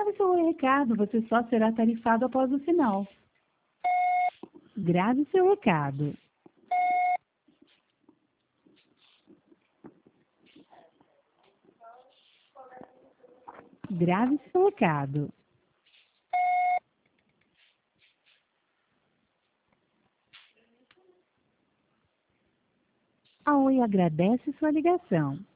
Grave seu recado, você só será tarifado após o sinal. Grave seu recado. Grave seu recado. A Oi agradece sua ligação.